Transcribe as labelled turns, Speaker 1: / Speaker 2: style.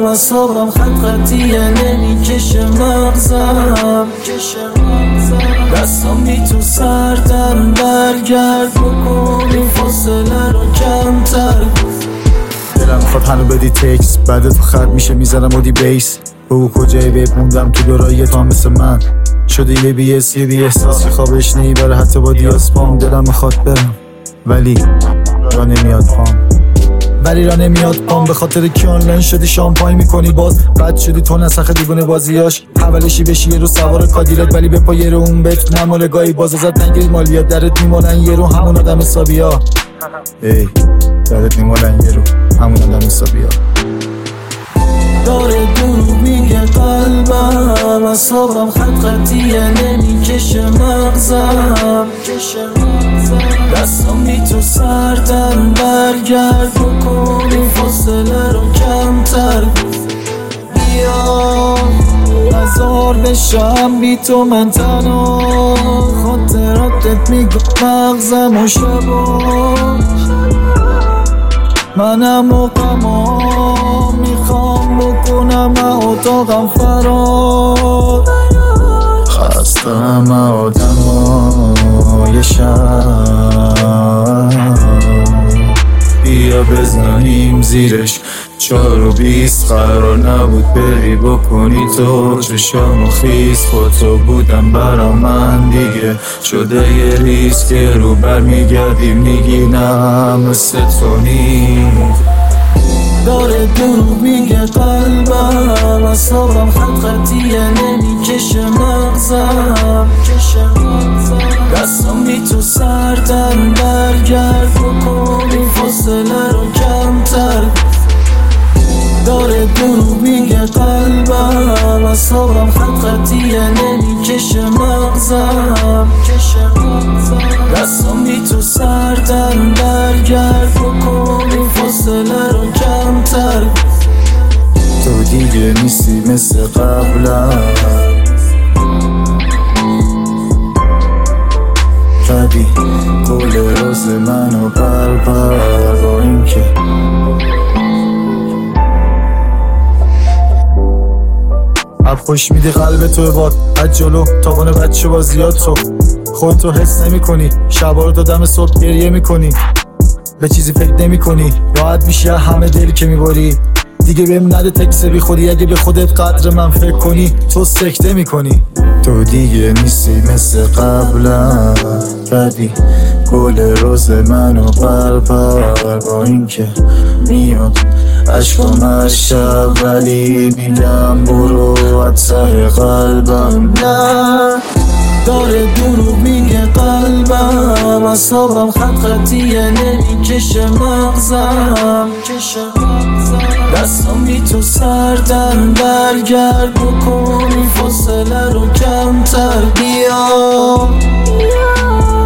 Speaker 1: اصابم خط خطیه نمیکشه مغزم دستم بی تو سردم برگرد بکن این فاصله رو کمتر
Speaker 2: دلم میخواد هنو بدی تکس بعد تو خط میشه میزنم بودی بیس بگو کجایی بیب موندم تو دورایی تو هم مثل من شدی یه بی احساسی خوابش نیبره حتی با دیاسپام دلم میخواد برم ولی را نمیاد پام به خاطر کی آنلاین شدی شامپاین میکنی باز بد شدی تو نسخ دیوونه بازیاش حولشی بشی یه رو سوار کادیلت ولی به پای رو اون بت نمال گاهی باز ازت نگیر مالیات درت میمالن یه رو همون آدم حسابی ها ای درت میمالن یه رو همون آدم حسابی ها
Speaker 1: داره دروغ میگه قلبم اصابم خط خطیه نمیکشه مغزم دستم بی تو سردم برگرد بکن این فاصله رو کمتر بیا هزار بشم بی تو من تنها خاطراتت میگه مغزم و شبا منم و غما میخوام بکنم اتاقم فرار
Speaker 2: خستم آدمای شب بیا بزنیم زیرش 4:20 قرار نبود بری بکنی تو چشامو خیز خودتو بودم برا من دیگه شده یه ریسک رو برمیگردی میگی نه مثل تو نیست
Speaker 1: داره دروغ میگه قلبم اصابم خط خطیه نمیکشه مغزم دستم بی تو سردم برگرد بکن این فاصله رو کمتر داره دروغ میگه قلبم اصابم خط خطیه نمیکشه مغزم دستم بی تو سردم برگرد بکن این فاصله رو کمتر
Speaker 2: تو دیگه نیستی مثل قبلم قدی کل روز منو پر با این که اب خوش میدی قلب تو باد از جلو تاوان بچه بازیات تو خودتو حس نمی کنی شبا رو دادم صبح گریه میکنی به چیزی فکر نمی کنی راحت میشی همه دلی که میباری دیگه بهم نده تکس بی خودی اگه به خودت قدر من فکر کنی تو سکته میکنی تو دیگه نیستی مثل قبلم بدی کل روز منو پر با این که میاد عشقم از شب ولی میگم برو از ته قلبم نه
Speaker 1: داره دروغ میگه قلبم اصابم خط خطیه نمیکشه مغزم دستم بی تو سردم برگرد بکن این فاصله رو کمتر بیا